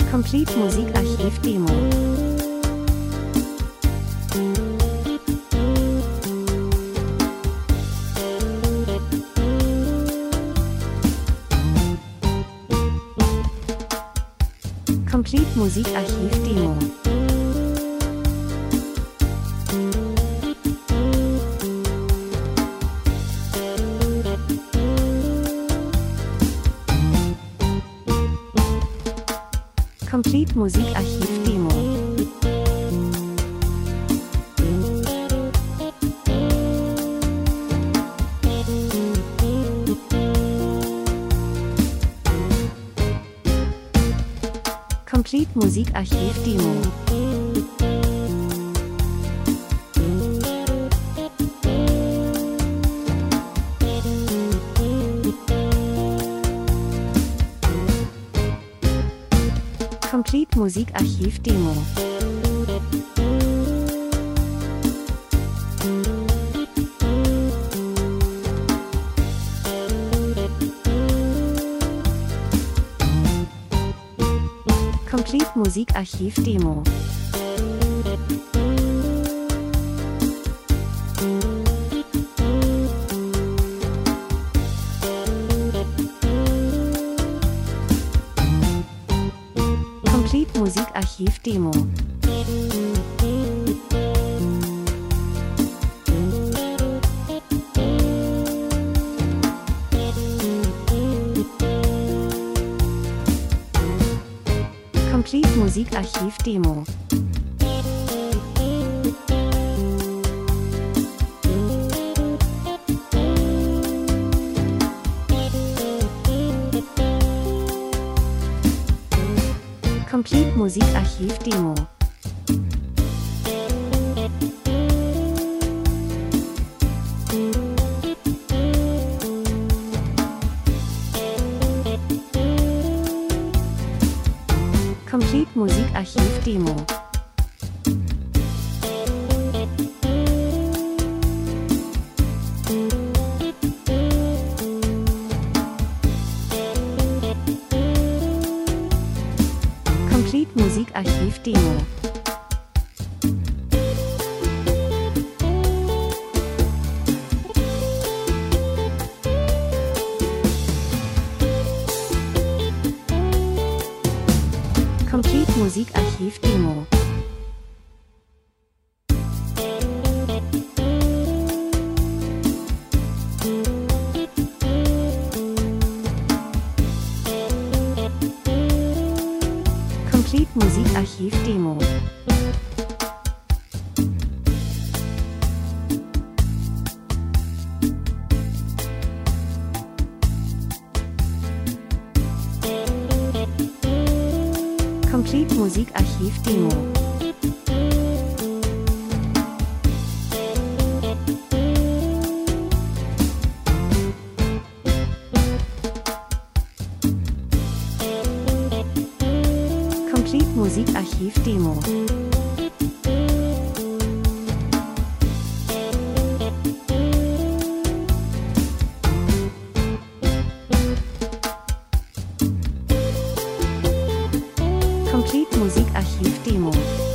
Complete Musikarchiv Demo. Complete Musikarchiv Demo. Complete Musikarchiv Demo. Complete Musikarchiv Demo. Complete Musikarchiv Demo. Complete Musikarchiv Demo. Complete Musikarchiv Demo. Complete Musikarchiv Demo. Complete Musikarchiv Demo. Complete Musikarchiv Demo. Complete Musikarchiv Demo. Complete Musikarchiv Demo. Complete Musikarchiv Demo. Complete Musikarchiv Demo. Complete Musikarchiv Demo. Complete Musikarchiv Demo.